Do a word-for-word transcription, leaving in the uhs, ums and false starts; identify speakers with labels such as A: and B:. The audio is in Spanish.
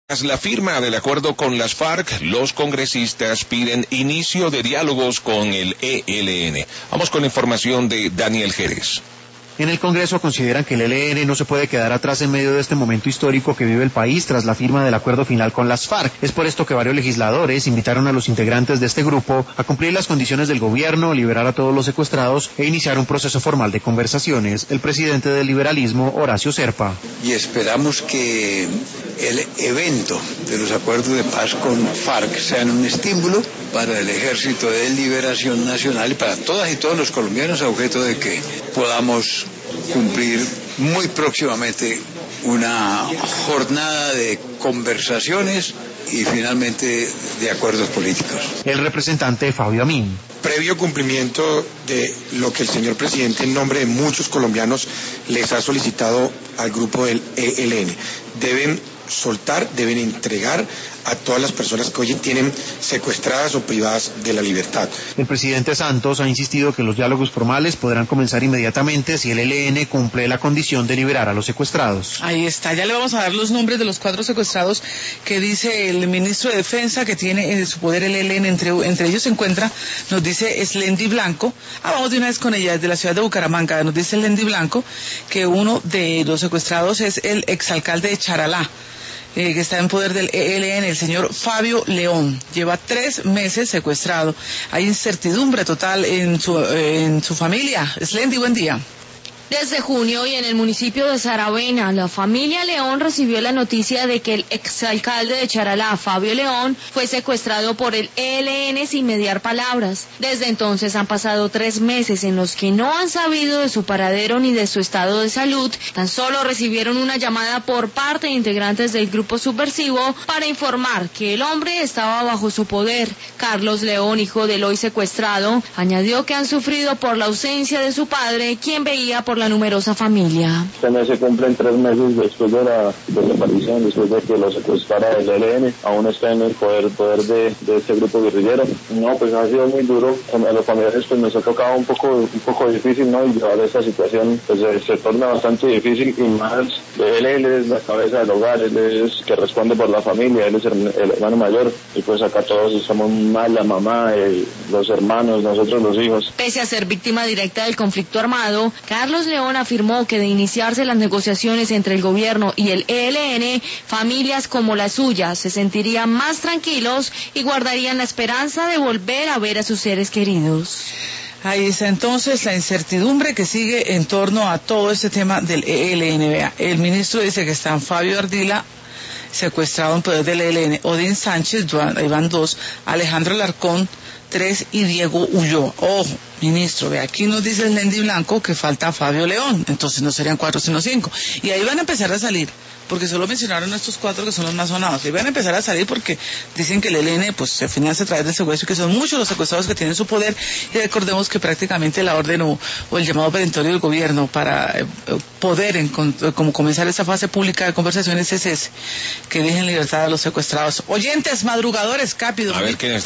A: Tras la firma del acuerdo con las FARC, los congresistas piden inicio de diálogos con el E L N. Vamos con información de Daniel Jerez.
B: En el Congreso consideran que el E L N no se puede quedar atrás en medio de este momento histórico que vive el país tras la firma del acuerdo final con las FARC. Es por esto que varios legisladores invitaron a los integrantes de este grupo a cumplir las condiciones del gobierno, liberar a todos los secuestrados e iniciar un proceso formal de conversaciones. El presidente del liberalismo, Horacio Serpa.
C: Y esperamos que el evento de los acuerdos de paz con FARC sean un estímulo para el Ejército de Liberación Nacional y para todas y todos los colombianos, a objeto de que podamos cumplir muy próximamente una jornada de conversaciones y finalmente de acuerdos políticos.
B: El representante Fabio Amin.
D: Previo cumplimiento de lo que el señor presidente en nombre de muchos colombianos les ha solicitado al grupo del E L N. Deben soltar, deben entregar a todas las personas que hoy tienen secuestradas o privadas de la libertad.
B: El presidente Santos ha insistido que los diálogos formales podrán comenzar inmediatamente si el E L N cumple la condición de liberar a los secuestrados.
E: Ahí está, ya le vamos a dar los nombres de los cuatro secuestrados que dice el ministro de Defensa que tiene en su poder el E L N, entre, entre ellos se encuentra, nos dice Slendy Blanco. Ah, vamos de una vez con ella, desde la ciudad de Bucaramanga, nos dice Slendy Blanco que uno de los secuestrados es el exalcalde de Charalá, Eh, que está en poder del E L N, el señor Fabio León. Lleva tres meses secuestrado. Hay incertidumbre total en su, eh, en su familia. Slendy, buen día.
F: Desde junio y en el municipio de Saravena, la familia León recibió la noticia de que el exalcalde de Charalá, Fabio León, fue secuestrado por el E L N sin mediar palabras. Desde entonces han pasado tres meses en los que no han sabido de su paradero ni de su estado de salud. Tan solo recibieron una llamada por parte de integrantes del grupo subversivo para informar que el hombre estaba bajo su poder. Carlos León, hijo del hoy secuestrado, añadió que han sufrido por la ausencia de su padre, quien veía por la numerosa familia.
G: Este mes se cumplen tres meses después de la desaparición, después de que lo secuestrara el E L N, aún está en el poder, poder de, de este grupo guerrillero. No, pues ha sido muy duro. A los familiares pues nos ha tocado un poco, un poco difícil, ¿no? Y llevar esta situación pues se, se torna bastante difícil, y más él, él es la cabeza del hogar, él es que responde por la familia, él es el, el hermano mayor, y pues acá todos estamos mal, la mamá, el, los hermanos, nosotros los hijos.
F: Pese a ser víctima directa del conflicto armado, Carlos León afirmó que de iniciarse las negociaciones entre el gobierno y el E L N, familias como la suya se sentirían más tranquilos y guardarían la esperanza de volver a ver a sus seres queridos.
E: Ahí está entonces la incertidumbre que sigue en torno a todo este tema del E L N. Vea, el ministro dice que están Fabio Ardila, secuestrado en poder del E L N, Odín Sánchez, ahí van dos, Alejandro Alarcón, tres, y Diego Ulloa. Ojo, ministro, ve, aquí nos dice el Slendy Blanco que falta Fabio León, entonces no serían cuatro sino cinco, y ahí van a empezar a salir, porque solo mencionaron estos cuatro que son los más sonados, y van a empezar a salir porque dicen que el E L N pues se financia a través del secuestro, que son muchos los secuestrados que tienen su poder, y recordemos que prácticamente la orden o, o el llamado perentorio del gobierno para eh, poder en, como comenzar esa fase pública de conversaciones es ese, que dejen libertad a los secuestrados. Oyentes, madrugadores, Cápido.
A: A ver, ¿quién está?